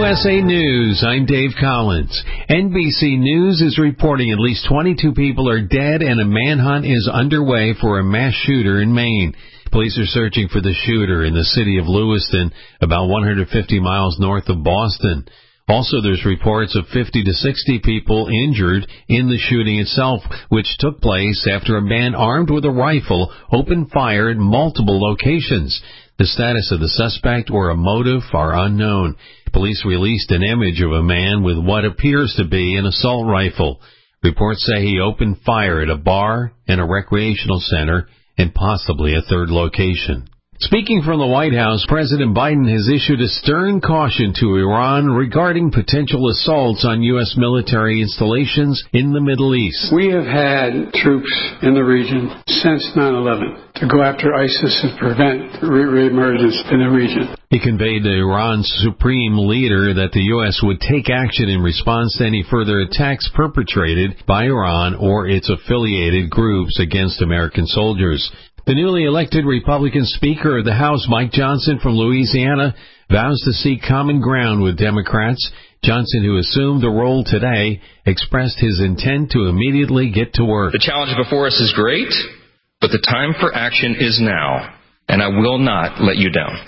USA News, I'm Dave Collins. NBC News is reporting at least 22 people are dead and a manhunt is underway for a mass shooter in Maine. Police are searching for the shooter in the city of Lewiston, about 150 miles north of Boston. Also, there's reports of 50 to 60 people injured in the shooting itself, which took place after a man armed with a rifle opened fire at multiple locations. The status of the suspect or a motive are unknown. Police released an image of a man with what appears to be an assault rifle. Reports say he opened fire at a bar and a recreational center and possibly a third location. Speaking from the White House, President Biden has issued a stern caution to Iran regarding potential assaults on U.S. military installations in the Middle East. We have had troops in the region since 9/11 to go after ISIS and prevent re-emergence in the region. He conveyed to Iran's supreme leader that the U.S. would take action in response to any further attacks perpetrated by Iran or its affiliated groups against American soldiers. The newly elected Republican Speaker of the House, Mike Johnson from Louisiana, vows to seek common ground with Democrats. Johnson, who assumed the role today, expressed his intent to immediately get to work. The challenge before us is great, but the time for action is now, and I will not let you down.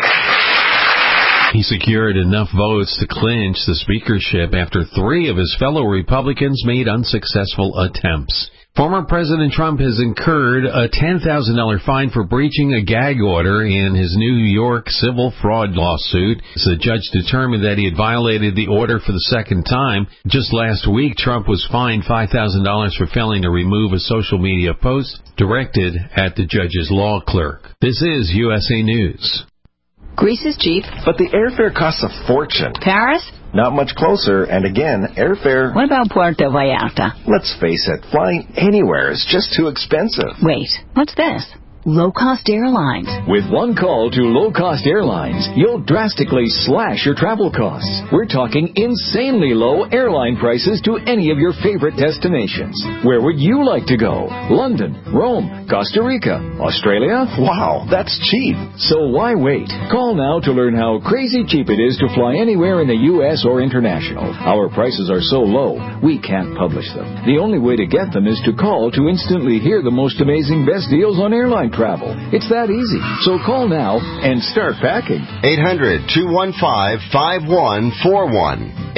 He secured enough votes to clinch the speakership after 3 of his fellow Republicans made unsuccessful attempts. Former President Trump has incurred a $10,000 fine for breaching a gag order in his New York civil fraud lawsuit. The judge determined that he had violated the order for the second time. Just last week, Trump was fined $5,000 for failing to remove a social media post directed at the judge's law clerk. This is USA News. Greece is cheap. But the airfare costs a fortune. Paris? Not much closer, and again, airfare... What about Puerto Vallarta? Let's face it, flying anywhere is just too expensive. Wait, what's this? Low-cost airlines. With one call to low-cost airlines, you'll drastically slash your travel costs. We're talking insanely low airline prices to any of your favorite destinations. Where would you like to go? London, Rome, Costa Rica, Australia? Wow, that's cheap. So why wait? Call now to learn how crazy cheap it is to fly anywhere in the U.S. or international. Our prices are so low, we can't publish them. The only way to get them is to call to instantly hear the most amazing best deals on airline travel. It's that easy. So call now and start packing. 800-215-5141.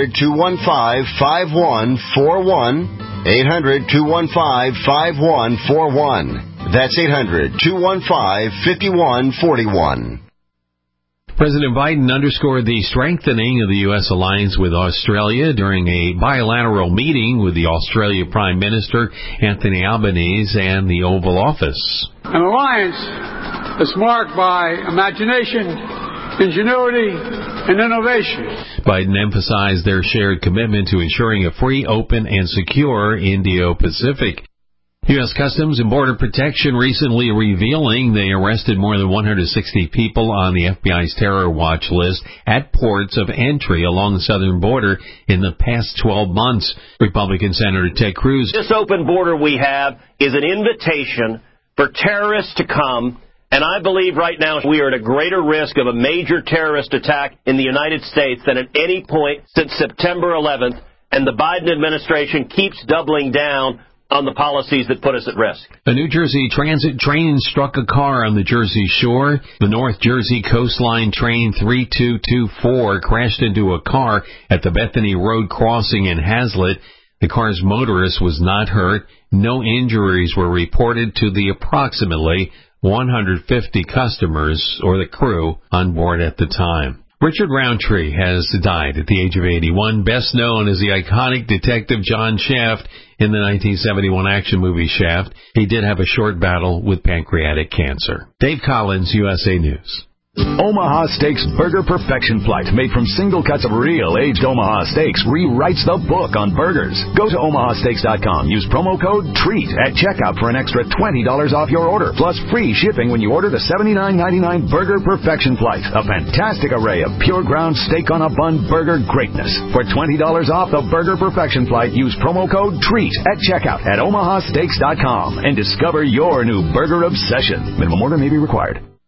800-215-5141. 800-215-5141. That's 800-215-5141. President Biden underscored the strengthening of the U.S. alliance with Australia during a bilateral meeting with the Australia Prime Minister, Anthony Albanese, and the Oval Office. An alliance that's marked by imagination, ingenuity, and innovation. Biden emphasized their shared commitment to ensuring a free, open, and secure Indo-Pacific. U.S. Customs and Border Protection recently revealing they arrested more than 160 people on the FBI's terror watch list at ports of entry along the southern border in the past 12 months. Republican Senator Ted Cruz. This open border we have is an invitation for terrorists to come, and I believe right now we are at a greater risk of a major terrorist attack in the United States than at any point since September 11th, and the Biden administration keeps doubling down on the policies that put us at risk. A New Jersey transit train struck a car on the Jersey Shore. The North Jersey Coastline Train 3224 crashed into a car at the Bethany Road crossing in Hazlet. The car's motorist was not hurt. No injuries were reported to the approximately 150 customers or the crew on board at the time. Richard Roundtree has died at the age of 81, best known as the iconic Detective John Shaft in the 1971 action movie Shaft. He did have a short battle with pancreatic cancer. Dave Collins, USA News. Omaha Steaks Burger Perfection Flight, made from single cuts of real aged Omaha steaks, rewrites the book on burgers. Go to omahasteaks.com. Use promo code TREAT at checkout for an extra $20 off your order, plus free shipping when you order the $79.99 Burger Perfection Flight, a fantastic array of pure ground steak on a bun burger greatness. For $20 off the Burger Perfection Flight, use promo code TREAT at checkout at omahasteaks.com and discover your new burger obsession. Minimum order may be required.